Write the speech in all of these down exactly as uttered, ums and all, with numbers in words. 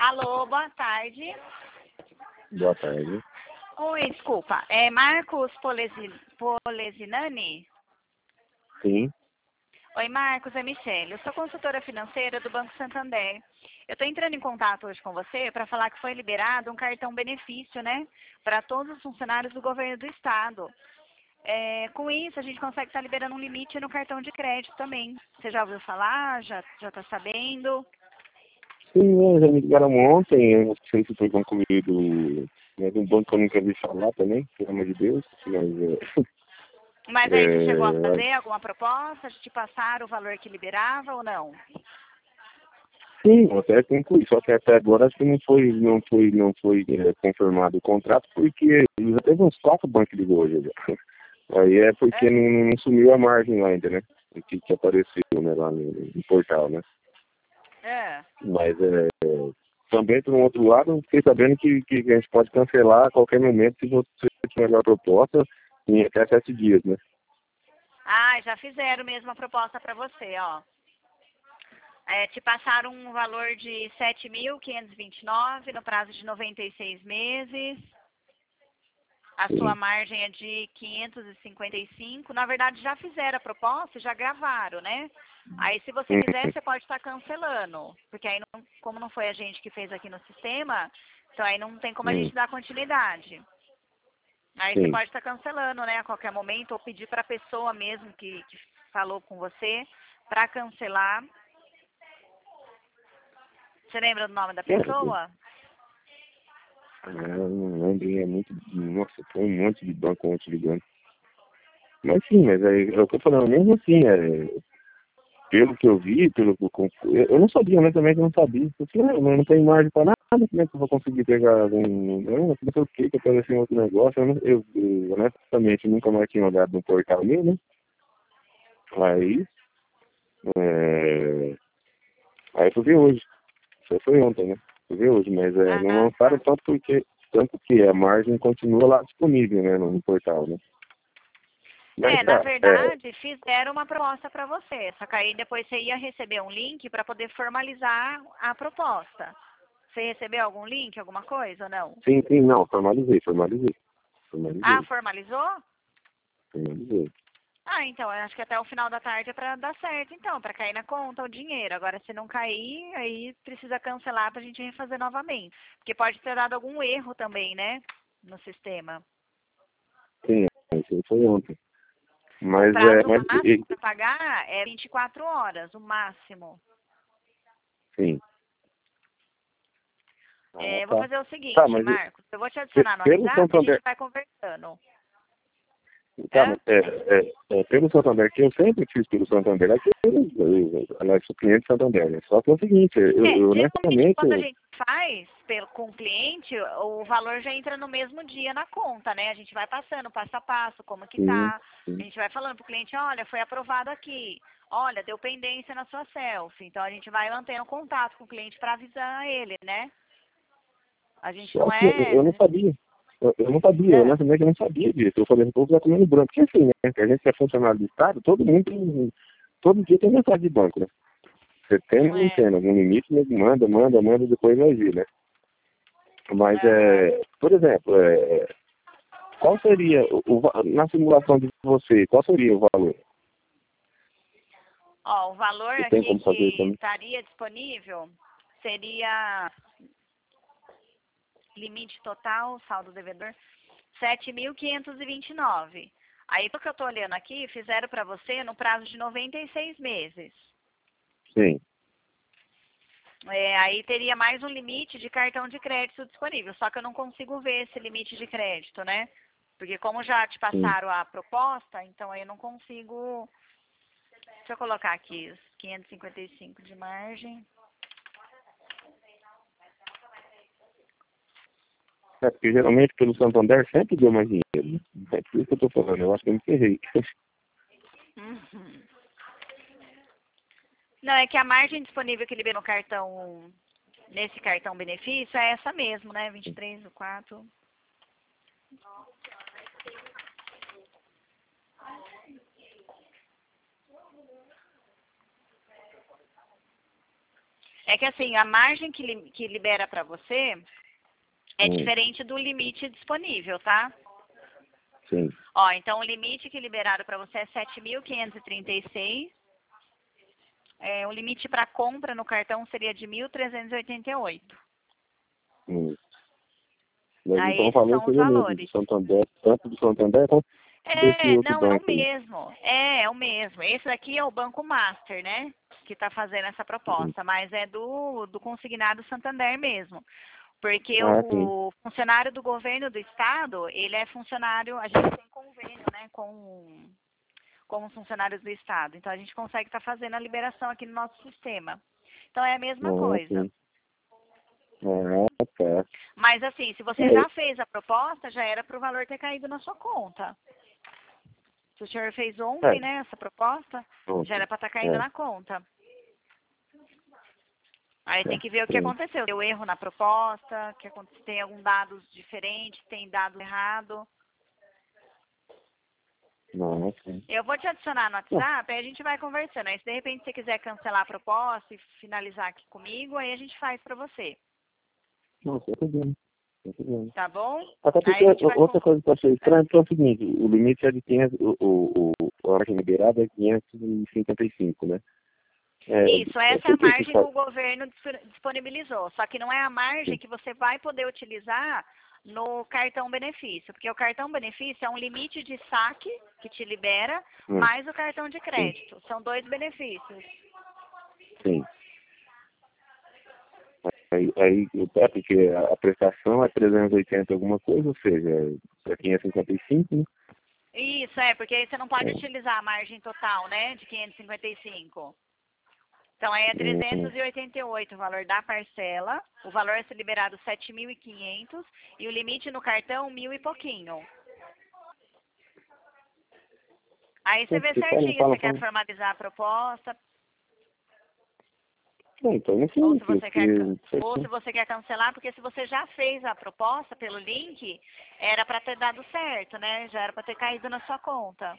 Alô, boa tarde. Boa tarde. Oi, desculpa. É Marcos Polesi... Polesinani? Sim. Oi, Marcos, é Michele. Eu sou consultora financeira do Banco Santander. Eu estou entrando em contato hoje com você para falar que foi liberado um cartão benefício, né? Para todos os funcionários do governo do estado. É, com isso, a gente consegue estar liberando um limite no cartão de crédito também. Você já ouviu falar? Já já está sabendo? Sim, já me ligaram ontem, eu não sei se foi concluído, mas um banco que eu nunca vi falar também, pelo amor de Deus, mas é, Mas aí você chegou a é, fazer alguma proposta? Te passaram o valor que liberava ou não? sim, até concluí, só que até agora acho que não foi, não foi, não foi é, confirmado o contrato, porque já teve uns quatro bancos ligou hoje já. Aí é porque É? não, não sumiu a margem lá ainda, né? O que, que apareceu, né, lá no, no portal, né? É. Mas é, também, por um outro lado, fiquei sabendo que, que a gente pode cancelar a qualquer momento se você tiver a proposta em até sete dias, né? Ah, já fizeram mesmo a proposta para você, ó. É, te passaram um valor de sete mil quinhentos e vinte e nove no prazo de noventa e seis meses. A sua Sim. margem é de quinhentos e cinquenta e cinco. Na verdade, já fizeram a proposta e já gravaram, né? Aí, se você quiser, Uhum. você pode estar cancelando. Porque aí, não, como não foi a gente que fez aqui no sistema, então aí não tem como a Uhum. gente dar continuidade. Aí você Sim. pode estar cancelando, né, a qualquer momento, ou pedir para a pessoa mesmo que, que falou com você para cancelar. Você lembra do nome da É, pessoa? eu não lembro, é muito. Nossa, foi um monte de banco ontem ligando. Mas sim, mas é, é o que eu tô falando, mesmo assim, é, pelo que eu vi, pelo que eu, conf- eu eu não sabia, honestamente, eu não sabia. Porque eu não, não tem margem para nada, como é que eu vou conseguir pegar um. Eu não sei o que, que apareceu em outro negócio. Eu, não- eu, eu, honestamente, nunca mais tinha olhado no portal meu, né? Aí, é, aí fui ver hoje. Isso aí foi ontem, né? Fui ver hoje, mas é, não Ah, lançaram tá. tanto porque, tanto que a margem continua lá disponível, né, no, no portal, né? Mas É, na tá, é, verdade, fizeram uma proposta para você. Só que aí depois você ia receber um link para poder formalizar a proposta. Você recebeu algum link, alguma coisa ou não? sim, sim, não, formalizei, formalizei, Ah, formalizei, formalizou? formalizei. Ah, então, eu acho que até o final da tarde é para dar certo, então, para cair na conta o dinheiro. Agora, se não cair, aí precisa cancelar para a gente refazer novamente. Porque pode ter dado algum erro também, né, no sistema. Sim, isso aí foi ontem. O Mas é, prazo mas e- máximo para pagar é vinte e quatro horas, o máximo. sim. Ah, É, vou tá. fazer o Tá, seguinte, mas e- Marcos, eu vou te pe- adicionar no pelo WhatsApp e a gente Santander, vai conversando. tá, É? mas é, é, é, pelo Santander, que eu sempre fiz pelo Santander, aqui eu, eu, eu, aliás, sou cliente do Santander, né? Só que é o seguinte, eu, É, eu geralmente honestamente, quando a eu, gente faz pelo, com o cliente, o valor já entra no mesmo dia na conta, né? A gente vai passando passo a passo, como que sim, tá. A sim. gente vai falando pro cliente, olha, foi aprovado aqui. Olha, deu pendência na sua selfie. Então a gente vai mantendo contato com o cliente para avisar ele, né? A gente Só não que eu, é. eu não sabia. Eu, eu não sabia, É, honestamente eu não sabia disso. Eu falei, vou já comendo branco. Porque assim, né? Que a gente que é funcionário do Estado, todo mundo tem. Todo dia tem mensagem de banco, né? Você tem ou não é. tem, algum limite, né? Manda, manda, manda, depois vai vir, né? Mas, Aham. é, por exemplo, é, qual seria, o, o va- na simulação de você, qual seria o valor? Ó, o valor Você tem aqui como saber que também? estaria disponível seria limite total, saldo devedor, sete mil quinhentos e vinte e nove. Aí, pelo que eu estou olhando aqui, fizeram para você no prazo de noventa e seis meses. Sim, É, aí teria mais um limite de cartão de crédito disponível, só que eu não consigo ver esse limite de crédito, né? Porque como já te sim. passaram a proposta, então aí eu não consigo. Deixa eu colocar aqui os quinhentos e cinquenta e cinco de margem. É, porque geralmente pelo Santander sempre deu mais dinheiro, né? É por isso que eu tô falando, eu acho que eu me ferrei. Uhum. Não, é que a margem disponível que libera no cartão, nesse cartão benefício, é essa mesmo, né? vinte e três do quatro. É que assim, a margem que, li, que libera para você é Hum. diferente do limite disponível, tá? Sim. Ó, então o limite que liberaram para você é sete mil quinhentos e trinta e seis. É, o limite para compra no cartão seria de mil trezentos e oitenta e oito. Hum. Mas Aí então o esses valor são os seria o mesmo, do valores. Santander, tanto do Santander quanto desse É, outro não, é o banco aí. mesmo. É, é o mesmo. Esse daqui é o Banco Master, né? Que está fazendo essa Hum. proposta, mas é do, do consignado Santander mesmo. Porque Ah, sim. o, o funcionário do governo do estado, ele é funcionário, a gente tem convênio, né, com, com os funcionários do estado. Então a gente consegue estar fazendo a liberação aqui no nosso sistema. Então é a mesma Ah, coisa. sim. Ah, tá. Mas assim, se você É, já fez a proposta, já era para o valor ter caído na sua conta. Se o senhor fez é, ontem, né, essa proposta, já pronto. era para estar caindo É, na conta. Aí tem tá, que ver o que pronto. aconteceu. Deu erro na proposta, que aconte- tem algum dado diferente, tem dado errado. Não, sim. Eu vou te adicionar no Não, WhatsApp, aí a gente vai conversando. Aí se de repente você quiser cancelar a proposta e finalizar aqui comigo, aí a gente faz pra você. não, sem problema. Sem problema. Tá bom? Até porque Aí a gente vai... outra con- coisa que eu achei estranha é o seguinte, o limite é de quinhentos, o, o, o, a margem liberada é quinhentos e cinquenta e cinco, né? É, Isso, é, essa é a por que que margem que faz? o governo disp- disponibilizou. Só que não é a margem que você vai poder utilizar no cartão benefício. Porque o cartão benefício é um limite de saque que te libera, Hum, mais o cartão de sim, crédito. São dois benefícios. sim. Aí, aí é porque a, a prestação é trezentos e oitenta alguma coisa, ou seja, é quinhentos e cinquenta e cinco, né? Isso, é, porque aí você não pode É, utilizar a margem total, né, de quinhentos e cinquenta e cinco. Então aí é hum, trezentos e oitenta e oito o valor da parcela, o valor a ser liberado sete mil e quinhentos e o limite no cartão mil e pouquinho. Aí você vê você fala, certinho se fala, você quer fala. formalizar a proposta, Não, então não ou sei, se você quer porque ou se você quer cancelar, porque se você já fez a proposta pelo link, era para ter dado certo, né? Já era para ter caído na sua conta.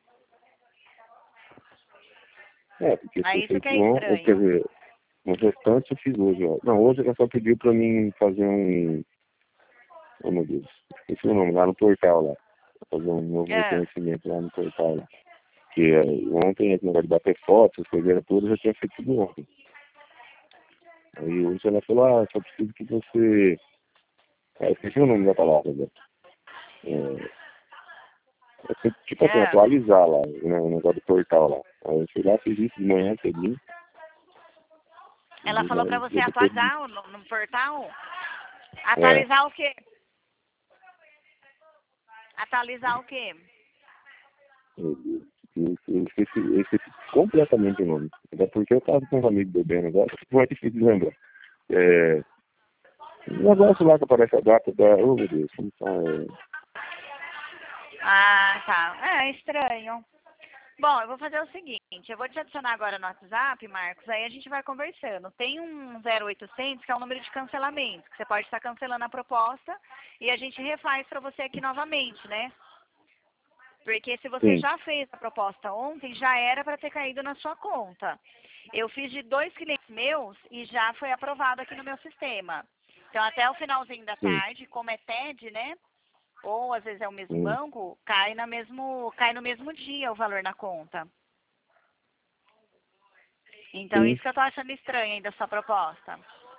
é, porque foi Aí isso que feito é ontem, quer estranho. dizer, o restante eu fiz hoje, ó. Não, hoje ela só pediu pra mim fazer um, oh meu Deus, esqueci o nome, lá no portal lá. Fazer um novo É. reconhecimento lá no portal lá. Que é, ontem, esse negócio de bater fotos, essas coisas todas, eu já tinha feito tudo ontem. Aí hoje ela falou, ah, só preciso que você. Ah, esqueci o nome da palavra, né? É, é, tipo assim, É. atualizar lá, né, o negócio do portal lá. Aí eu fui lá, fiz isso de manhã, cedinho. Ela E já, falou para você já depois de. atualizar no, no portal? É, Atualizar o quê? Atualizar o quê? eu, eu, eu esqueci, eu esqueci completamente o nome. Até porque eu tava com os amigos bebendo agora, foi mais difícil de lembrar. É, um negócio lá que aparece a data da. Oh meu Deus, como tá? É, Ah, tá. É estranho. Bom, eu vou fazer o seguinte, eu vou te adicionar agora no WhatsApp, Marcos, aí a gente vai conversando. Tem um zero oitocentos, que é o número de cancelamento, que você pode estar cancelando a proposta e a gente refaz para você aqui novamente, né? Porque se você sim, já fez a proposta ontem, já era para ter caído na sua conta. Eu fiz de dois clientes meus e já foi aprovado aqui no meu sistema. Então, até o finalzinho da sim. tarde, como é T E D, né? Ou às vezes é o mesmo Hum. banco, cai, na mesmo, cai no mesmo dia o valor na conta. Então, Sim. isso que eu tô achando estranho aí da sua proposta.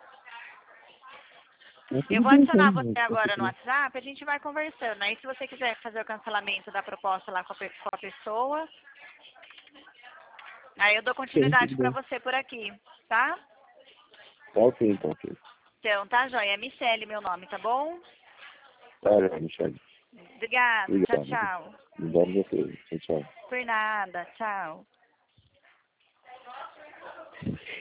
É Eu tudo vou bem, adicionar então. Não você tem agora no problema. WhatsApp, a gente vai conversando. Aí, se você quiser fazer o cancelamento da proposta lá com a, pe- com a pessoa, aí eu dou Sim, continuidade tudo pra bem. você por aqui, tá? Tá ok, então, ok. Então, tá, joia? É Michele meu nome, tá bom? Tá, já, Michele. Obrigada. Tchau, Obrigado. tchau. Obrigado a você. Tchau, tchau. Por nada. Tchau.